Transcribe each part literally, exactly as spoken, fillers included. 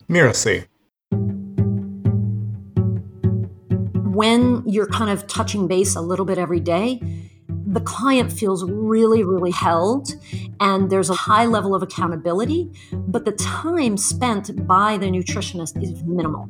Miracy. When you're kind of touching base a little bit every day, the client feels really, really held, and there's a high level of accountability, but the time spent by the nutritionist is minimal.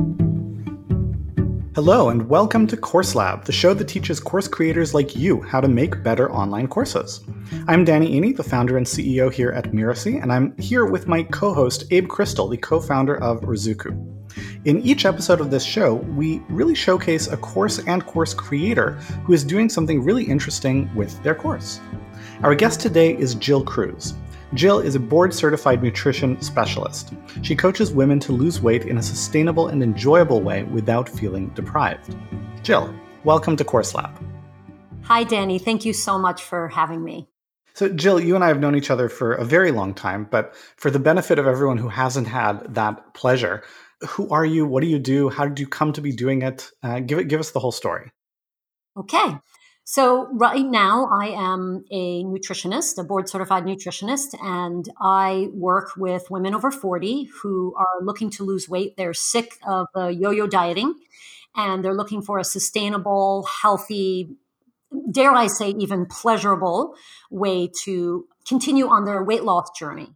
Hello, and welcome to Course Lab, the show that teaches course creators like you how to make better online courses. I'm Danny Iny, the founder and C E O here at Miracy, and I'm here with my co-host, Abe Crystal, the co-founder of Ruzuku. In each episode of this show, we really showcase a course and course creator who is doing something really interesting with their course. Our guest today is Jill Cruz. Jill is a board-certified nutrition specialist. She coaches women to lose weight in a sustainable and enjoyable way without feeling deprived. Jill, welcome to Course Lab. Hi, Danny. Thank you so much for having me. So, Jill, you and I have known each other for a very long time, but for the benefit of everyone who hasn't had that pleasure, who are you? What do you do? How did you come to be doing it? Uh, give it, give us the whole story. Okay. So right now I am a nutritionist, a board-certified nutritionist, and I work with women over forty who are looking to lose weight. They're sick of the yo-yo dieting, and they're looking for a sustainable, healthy, dare I say, even pleasurable way to continue on their weight loss journey.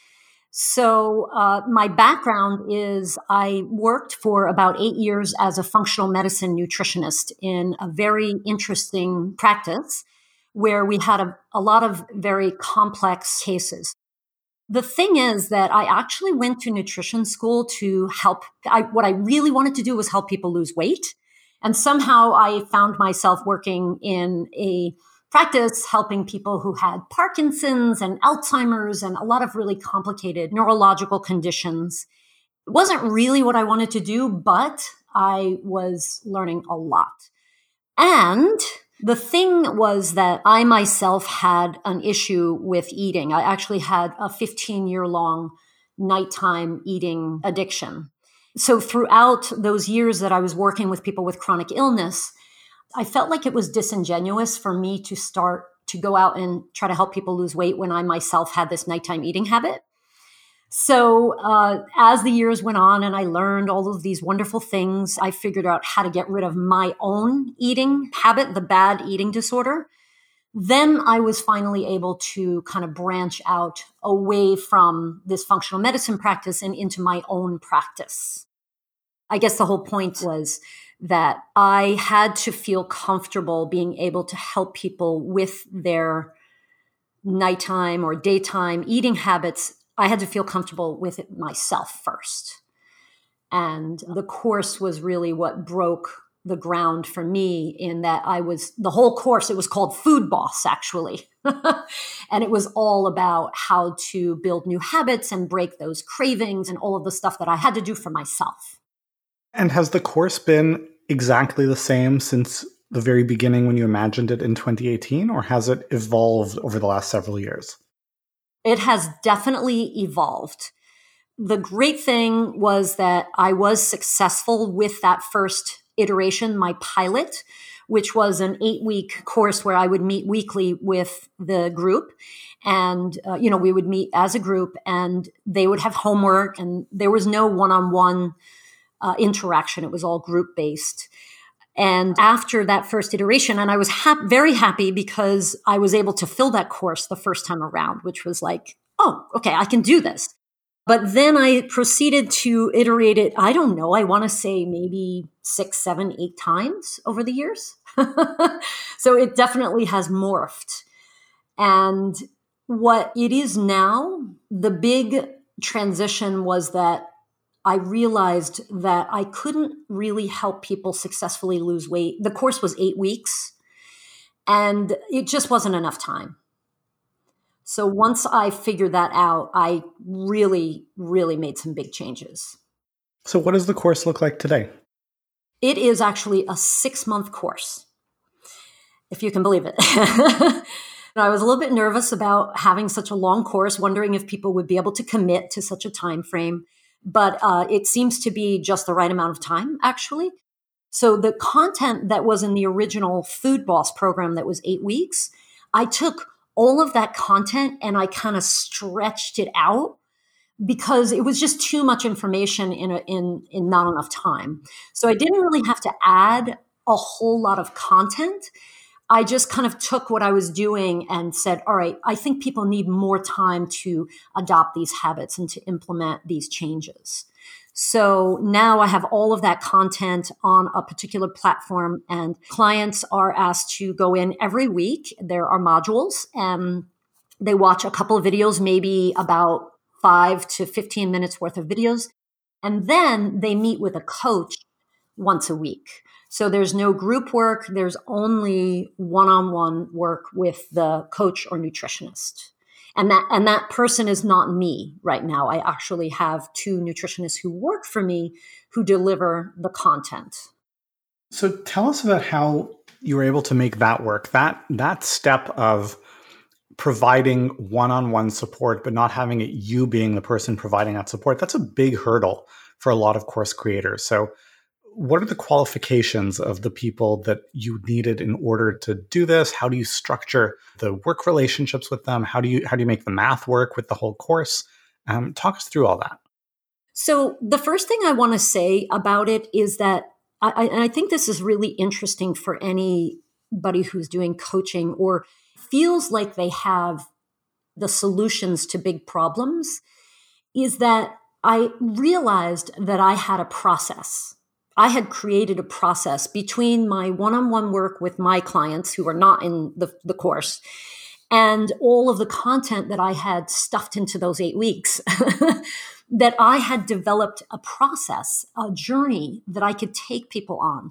So uh, my background is I worked for about eight years as a functional medicine nutritionist in a very interesting practice where we had a, a lot of very complex cases. The thing is that I actually went to nutrition school to help. I, what I really wanted to do was help people lose weight. And somehow I found myself working in a practice helping people who had Parkinson's and Alzheimer's and a lot of really complicated neurological conditions. It wasn't really what I wanted to do, but I was learning a lot. And the thing was that I myself had an issue with eating. I actually had a fifteen-year-long nighttime eating addiction. So throughout those years that I was working with people with chronic illness, I felt like it was disingenuous for me to start to go out and try to help people lose weight when I myself had this nighttime eating habit. So uh, as the years went on and I learned all of these wonderful things, I figured out how to get rid of my own eating habit, the bad eating disorder. Then I was finally able to kind of branch out away from this functional medicine practice and into my own practice. I guess the whole point was that I had to feel comfortable being able to help people with their nighttime or daytime eating habits. I had to feel comfortable with it myself first. And the course was really what broke the ground for me in that I was, the whole course, it was called Food Boss, actually. And it was all about how to build new habits and break those cravings and all of the stuff that I had to do for myself. And has the course been exactly the same since the very beginning when you imagined it in twenty eighteen, or has it evolved over the last several years? It has definitely evolved. The great thing was that I was successful with that first iteration, my pilot, which was an eight-week course where I would meet weekly with the group. And, uh, you know, we would meet as a group and they would have homework and there was no one-on-one Uh, interaction. It was all group-based. And after that first iteration, and I was ha- very happy because I was able to fill that course the first time around, which was like, oh, okay, I can do this. But then I proceeded to iterate it, I don't know, I want to say maybe six, seven, eight times over the years. So it definitely has morphed. And what it is now, the big transition was that I realized that I couldn't really help people successfully lose weight. The course was eight weeks and it just wasn't enough time. So once I figured that out, I really, really made some big changes. So what does the course look like today? It is actually a six-month course, if you can believe it. I was a little bit nervous about having such a long course, wondering if people would be able to commit to such a time frame. But uh, it seems to be just the right amount of time, actually. So the content that was in the original Food Boss program that was eight weeks, I took all of that content and I kind of stretched it out because it was just too much information in a, in in not enough time. So I didn't really have to add a whole lot of content. I just kind of took what I was doing and said, all right, I think people need more time to adopt these habits and to implement these changes. So now I have all of that content on a particular platform, and clients are asked to go in every week. There are modules, and they watch a couple of videos, maybe about five to fifteen minutes worth of videos. And then they meet with a coach once a week. So there's no group work. There's only one-on-one work with the coach or nutritionist. And that, and that person is not me right now. I actually have two nutritionists who work for me who deliver the content. So tell us about how you were able to make that work. That, that step of providing one-on-one support, but not having it you being the person providing that support, that's a big hurdle for a lot of course creators. So what are the qualifications of the people that you needed in order to do this? How do you structure the work relationships with them? How do you how do you make the math work with the whole course? Um, talk us through all that. So the first thing I want to say about it is that, I, and I think this is really interesting for anybody who's doing coaching or feels like they have the solutions to big problems, is that I realized that I had a process. I had created a process between my one-on-one work with my clients who are not in the, the course and all of the content that I had stuffed into those eight weeks, that I had developed a process, a journey that I could take people on.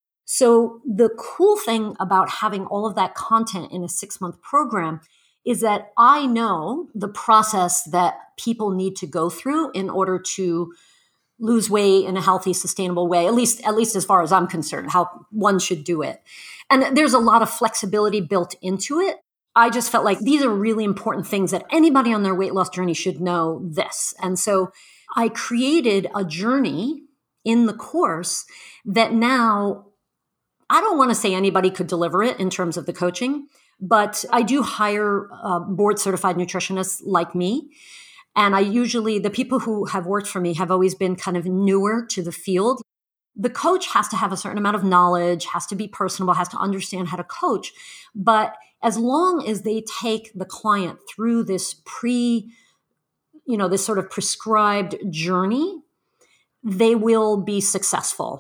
So the cool thing about having all of that content in a six-month program is that I know the process that people need to go through in order to lose weight in a healthy, sustainable way, at least, at least as far as I'm concerned, how one should do it. And there's a lot of flexibility built into it. I just felt like these are really important things that anybody on their weight loss journey should know this. And so I created a journey in the course that now, I don't want to say anybody could deliver it in terms of the coaching, but I do hire uh, board certified nutritionists like me. And I usually, the people who have worked for me have always been kind of newer to the field. The coach has to have a certain amount of knowledge, has to be personable, has to understand how to coach. But as long as they take the client through this pre, you know, this sort of prescribed journey, they will be successful.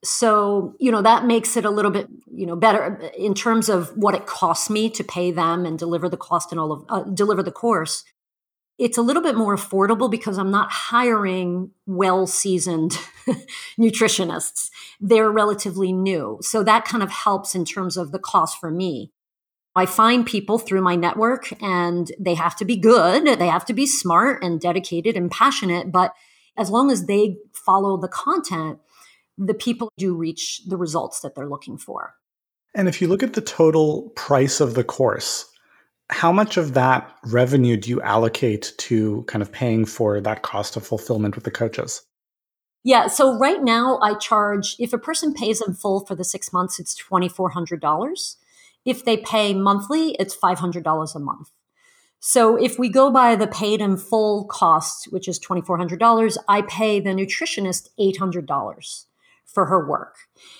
So, you know, that makes it a little bit, you know, better in terms of what it costs me to pay them and deliver the cost and all of, uh, deliver the course. It's a little bit more affordable because I'm not hiring well-seasoned nutritionists. They're relatively new. So that kind of helps in terms of the cost for me. I find people through my network and they have to be good. They have to be smart and dedicated and passionate. But as long as they follow the content, the people do reach the results that they're looking for. And if you look at the total price of the course, how much of that revenue do you allocate to kind of paying for that cost of fulfillment with the coaches? Yeah. So right now I charge, if a person pays in full for the six months, it's two thousand four hundred dollars. If they pay monthly, it's five hundred dollars a month. So if we go by the paid in full cost, which is two thousand four hundred dollars, I pay the nutritionist eight hundred dollars for her work.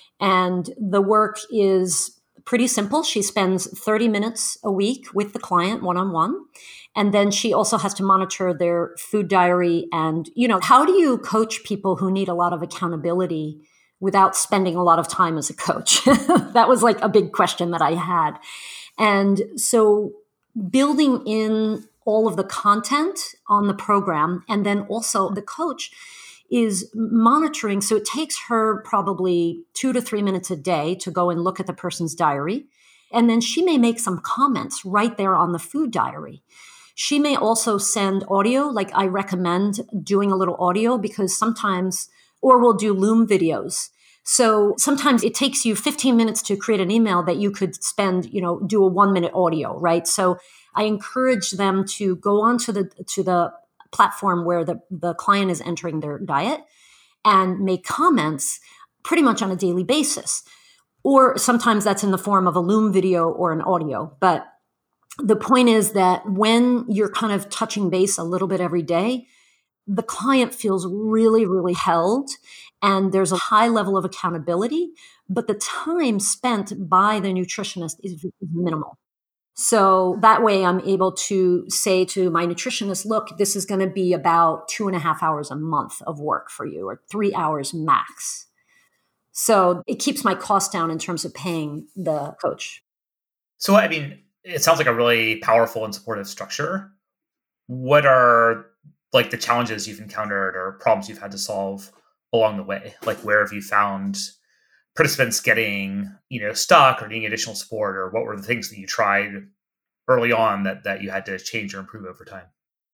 And the work is pretty simple. She spends thirty minutes a week with the client one-on-one. And then she also has to monitor their food diary. And, you know, how do you coach people who need a lot of accountability without spending a lot of time as a coach? That was like a big question that I had. And so building in all of the content on the program, and then also the coach is monitoring. So it takes her probably two to three minutes a day to go and look at the person's diary. And then she may make some comments right there on the food diary. She may also send audio, like I recommend doing a little audio because sometimes, or we'll do Loom videos. So sometimes it takes you fifteen minutes to create an email that you could spend, you know, do a one minute audio, right? So I encourage them to go on to the, to the platform where the, the client is entering their diet and make comments pretty much on a daily basis. Or sometimes that's in the form of a Loom video or an audio. But the point is that when you're kind of touching base a little bit every day, the client feels really, really held, and there's a high level of accountability, but the time spent by the nutritionist is minimal. So that way I'm able to say to my nutritionist, look, this is going to be about two and a half hours a month of work for you, or three hours max. So it keeps my cost down in terms of paying the coach. So, I mean, it sounds like a really powerful and supportive structure. What are like the challenges you've encountered or problems you've had to solve along the way? Like, where have you found participants getting, you know, stuck or needing additional support, or what were the things that you tried early on that, that you had to change or improve over time?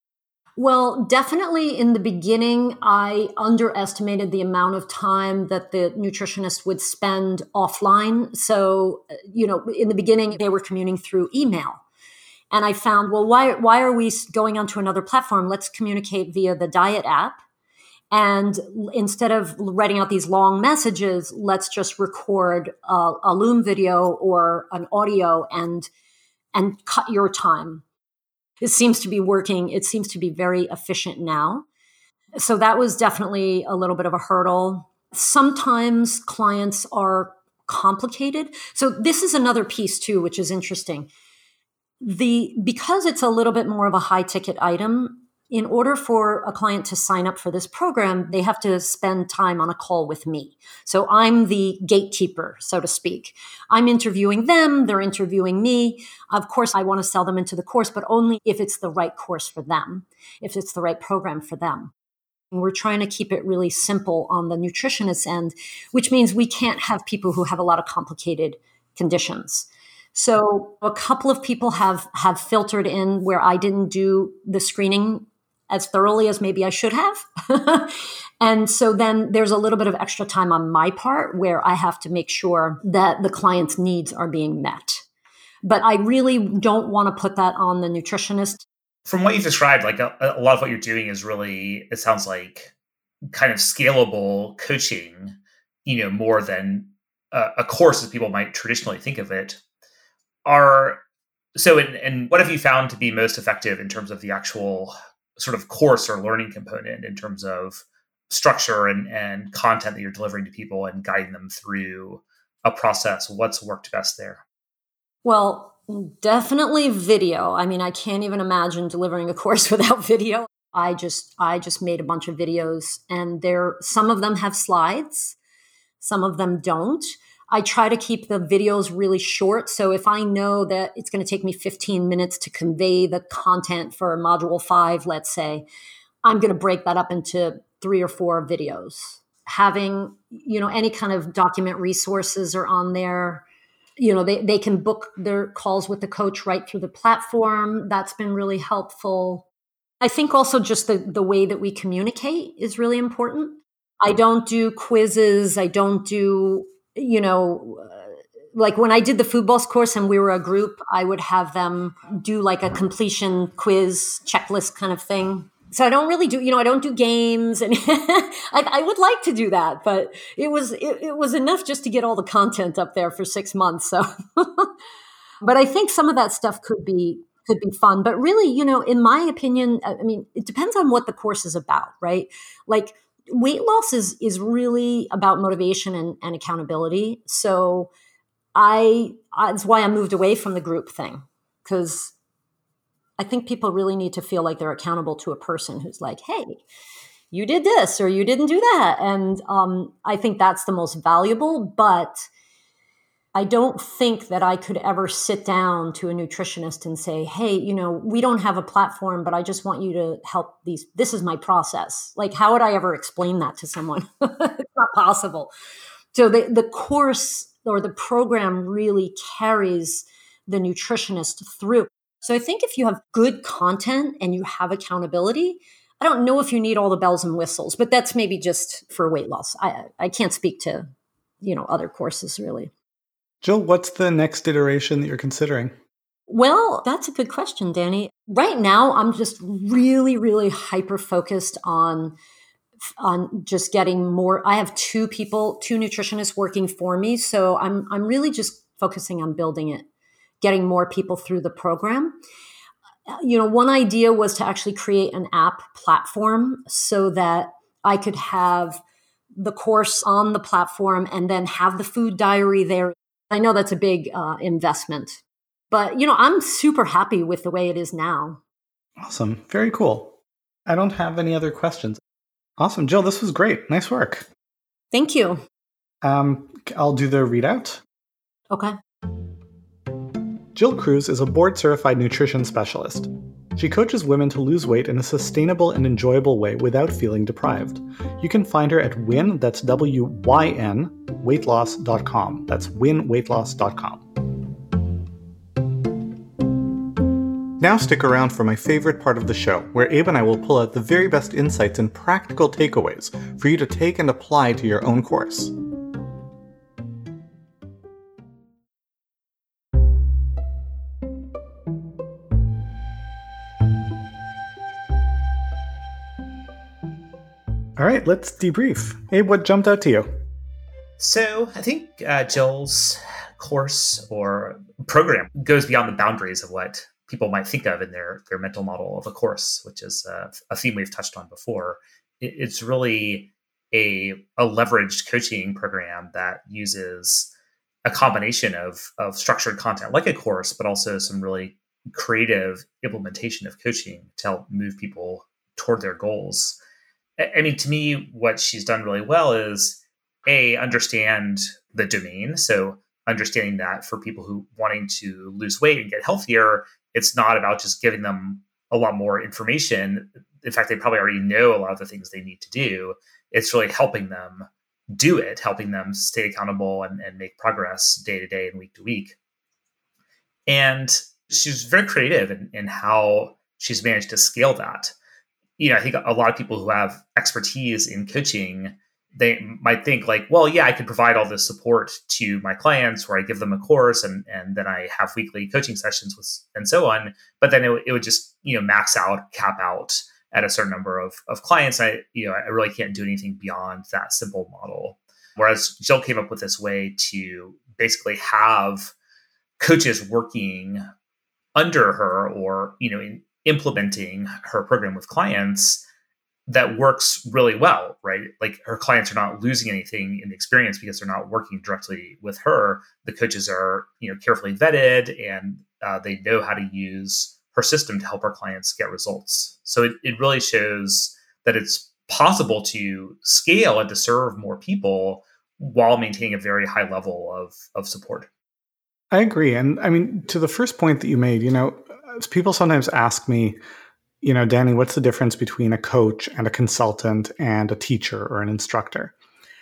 Well, definitely in the beginning, I underestimated the amount of time that the nutritionist would spend offline. So, you know, in the beginning, they were communing through email. And I found, well, why, why are we going onto another platform? Let's communicate via the Diet app. And instead of writing out these long messages, let's just record a, a Loom video or an audio and, and cut your time. It seems to be working. It seems to be very efficient now. So that was definitely a little bit of a hurdle. Sometimes clients are complicated. So this is another piece too, which is interesting. The, because it's a little bit more of a high ticket item, in order for a client to sign up for this program, they have to spend time on a call with me. So I'm the gatekeeper, so to speak. I'm interviewing them. They're interviewing me. Of course, I want to sell them into the course, but only if it's the right course for them, if it's the right program for them. And we're trying to keep it really simple on the nutritionist end, which means we can't have people who have a lot of complicated conditions. So a couple of people have, have filtered in where I didn't do the screening as thoroughly as maybe I should have. And so then there's a little bit of extra time on my part where I have to make sure that the client's needs are being met. But I really don't want to put that on the nutritionist. From what you've described, like a, a lot of what you're doing is really, it sounds like kind of scalable coaching, you know, more than a, a course as people might traditionally think of it. Are so, and, and what have you found to be most effective in terms of the actual sort of course or learning component in terms of structure and, and content that you're delivering to people and guiding them through a process? What's worked best there? Well, definitely video. I mean, I can't even imagine delivering a course without video. I just, I just made a bunch of videos, and there, some of them have slides, some of them don't. I try to keep the videos really short. So if I know that it's going to take me fifteen minutes to convey the content for module five, let's say, I'm going to break that up into three or four videos. Having, you know, any kind of document resources are on there. You know, they, they can book their calls with the coach right through the platform. That's been really helpful. I think also just the, the way that we communicate is really important. I don't do quizzes. I don't do you know, uh, like when I did the Food Boss course and we were a group, I would have them do like a completion quiz checklist kind of thing. So I don't really do, you know, I don't do games, and I, I would like to do that, but it was, it, it was enough just to get all the content up there for six months. So, but I think some of that stuff could be, could be fun, but really, you know, in my opinion, I mean, it depends on what the course is about, right? Like, weight loss is is really about motivation and, and accountability. So I that's why I moved away from the group thing, because I think people really need to feel like they're accountable to a person who's like, hey, you did this or you didn't do that. And um, I think that's the most valuable, but I don't think that I could ever sit down to a nutritionist and say, hey, you know, we don't have a platform, but I just want you to help these. This is my process. Like, how would I ever explain that to someone? It's not possible. So the, the course or the program really carries the nutritionist through. So I think if you have good content and you have accountability, I don't know if you need all the bells and whistles, but that's maybe just for weight loss. I, I can't speak to, you know, other courses really. Jill, what's the next iteration that you're considering? Well, that's a good question, Danny. Right now, I'm just really, really hyper focused on, on just getting more. I have two people, two nutritionists working for me. So I'm, I'm really just focusing on building it, getting more people through the program. You know, one idea was to actually create an app platform so that I could have the course on the platform and then have the food diary there. I know that's a big uh, investment, but, you know, I'm super happy with the way it is now. Awesome. Very cool. I don't have any other questions. Awesome. Jill, this was great. Nice work. Thank you. Um, I'll do the readout. Okay. Jill Cruz is a board-certified nutrition specialist. She coaches women to lose weight in a sustainable and enjoyable way without feeling deprived. You can find her at Wyn, that's W Y N, weight loss dot com. That's wyn weight loss dot com. Now stick around for my favorite part of the show, where Abe and I will pull out the very best insights and practical takeaways for you to take and apply to your own course. All right, let's debrief. Abe, what jumped out to you? So I think uh, Jill's course or program goes beyond the boundaries of what people might think of in their, their mental model of a course, which is uh, a theme we've touched on before. It, it's really a, a leveraged coaching program that uses a combination of, of structured content like a course, but also some really creative implementation of coaching to help move people toward their goals. I mean, to me, what she's done really well is, A, understand the domain. So understanding that for people who wanting to lose weight and get healthier, it's not about just giving them a lot more information. In fact, they probably already know a lot of the things they need to do. It's really helping them do it, helping them stay accountable and, and make progress day to day and week to week. And she's very creative in, in how she's managed to scale that. You know, I think a lot of people who have expertise in coaching, they might think like, well, yeah, I could provide all this support to my clients where I give them a course and, and then I have weekly coaching sessions with and so on. But then it, it would just, you know, max out, cap out at a certain number of, of clients. I, you know, I really can't do anything beyond that simple model. Whereas Jill came up with this way to basically have coaches working under her or, you know, in, implementing her program with clients that works really well, right? Like her clients are not losing anything in the experience because they're not working directly with her. The coaches are, you know, carefully vetted and uh, they know how to use her system to help our clients get results. So it, it really shows that it's possible to scale and to serve more people while maintaining a very high level of, of support. I agree. And I mean, to the first point that you made, you know, people sometimes ask me, you know, Danny, what's the difference between a coach and a consultant and a teacher or an instructor?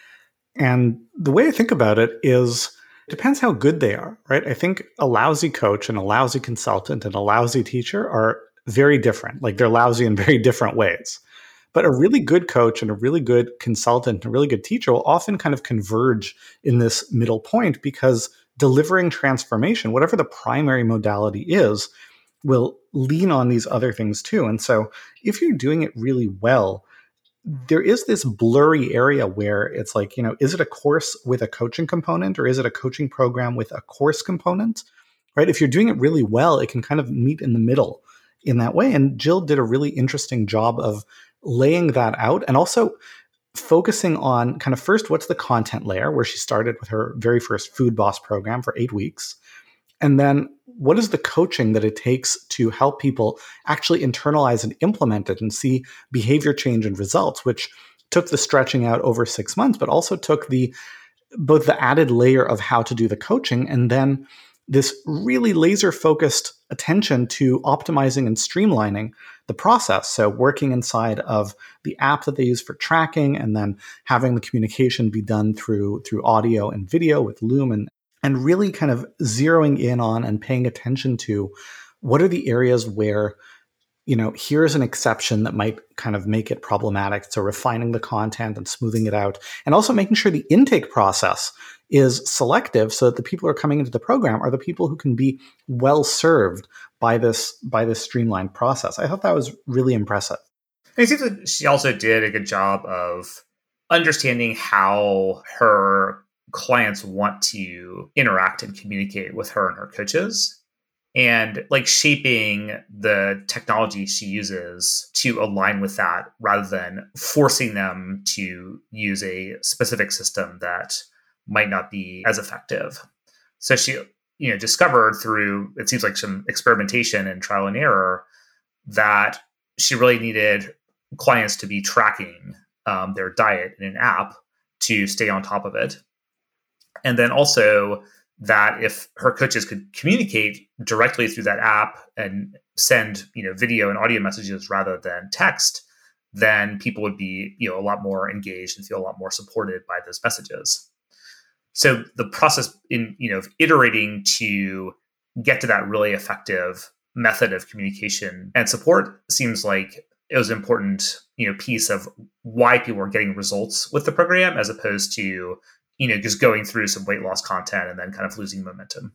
And the way I think about it is, it depends how good they are, right? I think a lousy coach and a lousy consultant and a lousy teacher are very different. Like they're lousy in very different ways. But a really good coach and a really good consultant and a really good teacher will often kind of converge in this middle point because delivering transformation, whatever the primary modality is, will lean on these other things too. And so if you're doing it really well, there is this blurry area where it's like, you know, is it a course with a coaching component or is it a coaching program with a course component, right? If you're doing it really well, it can kind of meet in the middle in that way. And Jill did a really interesting job of laying that out and also focusing on kind of first, what's the content layer where she started with her very first Food Boss program for eight weeks. And then what is the coaching that it takes to help people actually internalize and implement it and see behavior change and results, which took the stretching out over six months, but also took the both the added layer of how to do the coaching and then this really laser focused attention to optimizing and streamlining the process. So working inside of the app that they use for tracking and then having the communication be done through, through audio and video with Loom and And really kind of zeroing in on and paying attention to what are the areas where, you know, here's an exception that might kind of make it problematic. So refining the content and smoothing it out and also making sure the intake process is selective so that the people who are coming into the program are the people who can be well served by this, by this streamlined process. I thought that was really impressive. I think that she also did a good job of understanding how her clients want to interact and communicate with her and her coaches. and like shaping the technology she uses to align with that rather than forcing them to use a specific system that might not be as effective. So she, you know, discovered through, it seems like some experimentation and trial and error, that she really needed clients to be tracking um, their diet in an app to stay on top of it. And then also that if her coaches could communicate directly through that app and send, you know, video and audio messages rather than text, then people would be, you know, a lot more engaged and feel a lot more supported by those messages. So the process in, you know, of iterating to get to that really effective method of communication and support seems like it was an important, you know, piece of why people were getting results with the program, as opposed to, you know, just going through some weight loss content and then kind of losing momentum.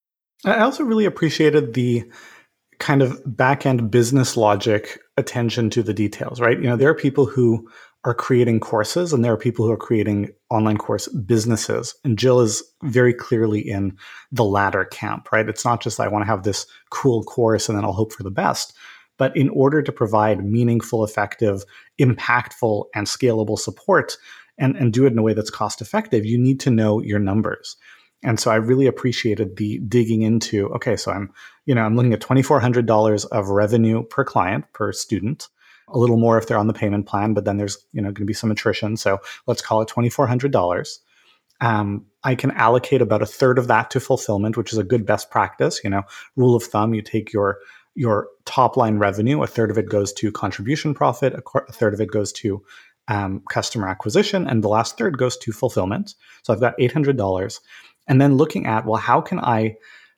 I also really appreciated the kind of back-end business logic attention to the details, right? You know, there are people who are creating courses and there are people who are creating online course businesses. And Jill is very clearly in the latter camp, right? It's not just I want to have this cool course and then I'll hope for the best. But in order to provide meaningful, effective, impactful, and scalable support, and, and do it in a way that's cost effective, you need to know your numbers. And so I really appreciated the digging into, okay, so I'm, you know, I'm looking at two thousand four hundred dollars of revenue per client, per student, a little more if they're on the payment plan, but then there's, you know, going to be some attrition. So let's call it two thousand four hundred dollars. Um, I can allocate about a third of that to fulfillment, which is a good best practice. You know, rule of thumb, you take your your top line revenue, a third of it goes to contribution profit, a, qu- a third of it goes to um, customer acquisition, and the last third goes to fulfillment. So I've got eight hundred dollars. And then looking at, well, how can I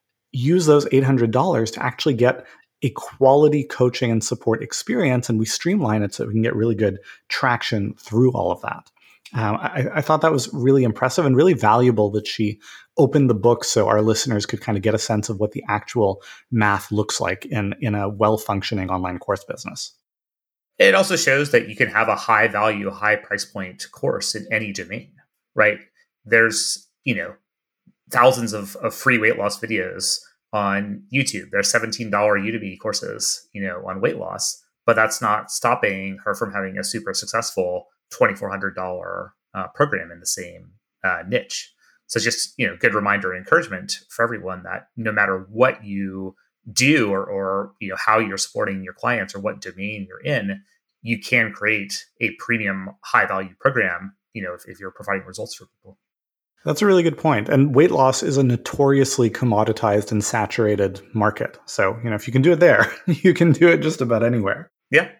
use those eight hundred dollars to actually get a quality coaching and support experience? And we streamline it so we can get really good traction through all of that. Um, I, I thought that was really impressive and really valuable that she opened the book so our listeners could kind of get a sense of what the actual math looks like in, in a well-functioning online course business. It also shows that you can have a high value, high price point course in any domain, right? There's, you know, thousands of, of free weight loss videos on YouTube. There's seventeen dollars Udemy courses, you know, on weight loss, but that's not stopping her from having a super successful two thousand four hundred dollars uh, program in the same uh, niche. So just, you know, good reminder and encouragement for everyone that no matter what you do or, or, you know, how you're supporting your clients or what domain you're in, you can create a premium high value program, you know, if, if you're providing results for people. That's a really good point. And weight loss is a notoriously commoditized and saturated market. So, you know, if you can do it there, you can do it just about anywhere. Yeah.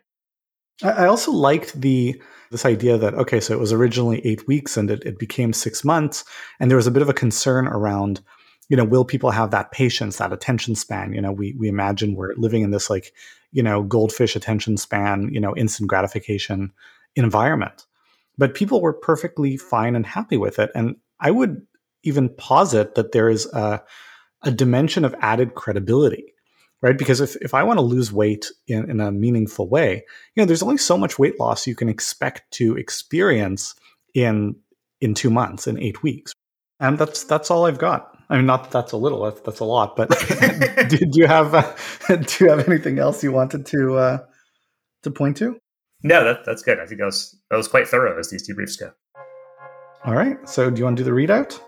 I also liked the this idea that, okay, so it was originally eight weeks and it, it became six months. And there was a bit of a concern around, you know, will people have that patience, that attention span? You know, we we imagine we're living in this like, you know, goldfish attention span, you know, instant gratification environment. But people were perfectly fine and happy with it. And I would even posit that there is a, a dimension of added credibility, right? Because if, if I want to lose weight in, in a meaningful way, you know, there's only so much weight loss you can expect to experience in in two months, in eight weeks. And that's that's all I've got. I mean, not that that's a little, that's, that's a lot, but do, do you have uh, do you have anything else you wanted to uh, to point to? No, that, that's good. I think that was that was quite thorough as these debriefs go. All right. So do you want to do the readout?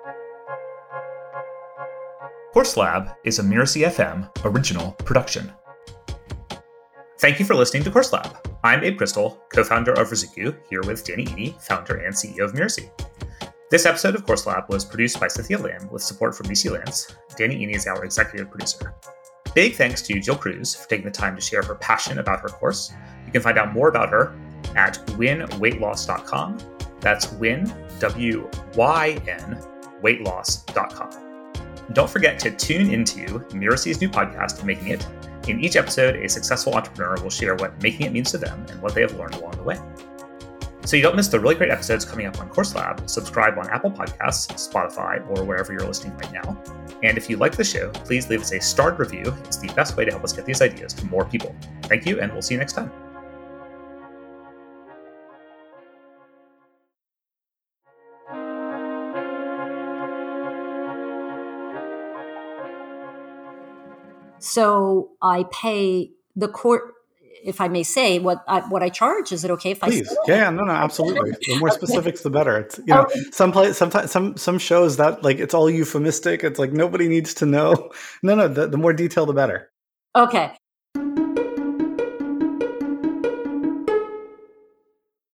Course Lab is a Mirasee F M original production. Thank you for listening to Course Lab. I'm Abe Crystal, co-founder of Ruzuku, here with Danny Iny, founder and C E O of Mirasee. This episode of Course Lab was produced by Cynthia Lamb with support from D C Lance. Danny Iny is our executive producer. Big thanks to Jill Cruz for taking the time to share her passion about her course. You can find out more about her at win weight loss dot com. That's win, W Y N, weight loss dot com. Don't forget to tune into Mirasee's new podcast, Making It. In each episode, a successful entrepreneur will share what making it means to them and what they have learned along the way. So you don't miss the really great episodes coming up on Course Lab, subscribe on Apple Podcasts, Spotify, or wherever you're listening right now. And if you like the show, please leave us a starred review. It's the best way to help us get these ideas to more people. Thank you, and we'll see you next time. so I pay the court, if I may say, what I, what I charge. Is it okay if Please? I say Yeah, yeah, no, no, absolutely. The more specifics, the better. It's, you know, okay. some play, sometimes some some shows that like it's all euphemistic. It's like nobody needs to know. No, no, the, the more detail, the better. Okay,